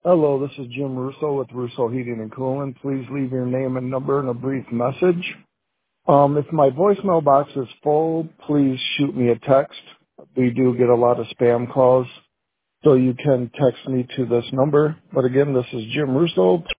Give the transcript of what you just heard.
Hello, this is Jim Russo with Russo Heating and Cooling. Please leave your name and number and a brief message. If my voicemail box is full, please shoot me a text. We do get a lot of spam calls, so you can text me to this number. But again, this is Jim Russo.